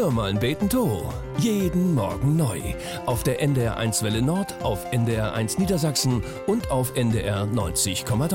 Hör mal beten to. Jeden Morgen neu. Auf der NDR 1 Welle Nord, auf NDR 1 Niedersachsen und auf NDR 90,3.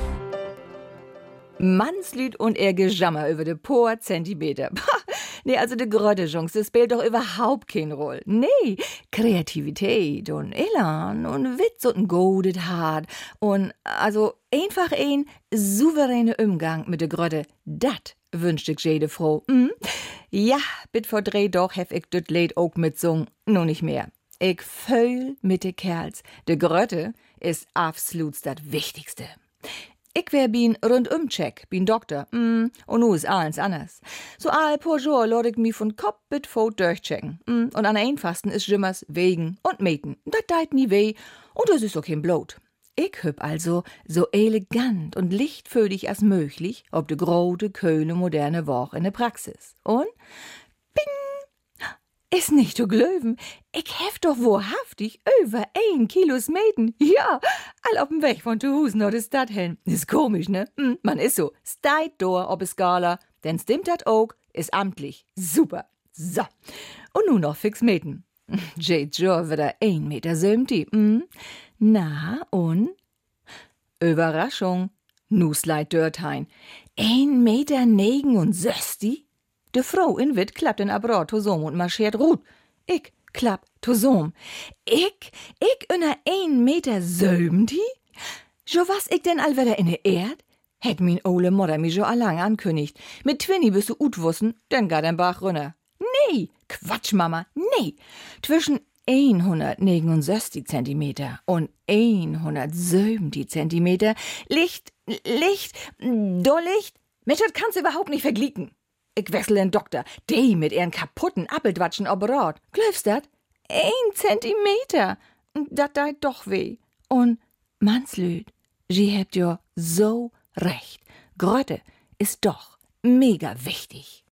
Manslüd und er Gejammer über de paar Zentimeter. Nee, also de Grötte, Jungs, das spielt doch überhaupt keine Rolle. Nee, Kreativität und Elan und Witz und ein goldet Hart und also einfach ein souveräner Umgang mit de Grötte, dat wünscht ich jede Frau. Ja, bit vor Dreh doch hef ich das Lied auch mitsungen, nur nicht mehr. Ich fühl mit de Kerls. De Grötte ist absolut das Wichtigste. Ich wär bin Rundumcheck, bin Doktor, und nu ist alles anders. So all paar Jour lod ich mi von Kopf bis Fuß durchchecken. Und an einfachsten ist Jimmers Wegen und Meten. Dat deit nie weh und das ist auch kein Blut. Ich hüb also so elegant und lichtfühlig als möglich ob de große, kühle, moderne Woche in der Praxis. Und bing! Ist nicht zu glöwen. Ich hef doch wahrhaftig über 1 Kilo Meten. Ja, all auf'm Weg von zu Husen oder Stadt hin. Ist komisch, ne? Man ist so. Steit door ob es Skala. Denn stimmt dat auch, ist amtlich. Super. So. Und nun noch fix Meten. Jade Joe wird 1,70 Meter. Na, und? Überraschung. Nu sleit Dörthein. 1,69 Meter? De Frau in Witt klappt in Abrot tosom und marschiert rut. Ich klapp tosom. Ich unter 1,70 Meter? Jo was ich denn all wieder in der Erd? Hätt min ole Mutter mi jo allang ankündigt. Mit Twinny bist du utwussen, denn gar den Bach runter. Nee, Quatsch, Mama, nee. Zwischen 169 Zentimeter und 170 Zentimeter Licht, Mensch, das kannst du überhaupt nicht verglicken. Ich wechsel den Doktor, die mit ihren kaputten Appeldwatschen oberrot. Glaubst dat? 1 Zentimeter. Dat deit doch weh. Und Manslüd, sie habt ja so recht. Grötte ist doch mega wichtig.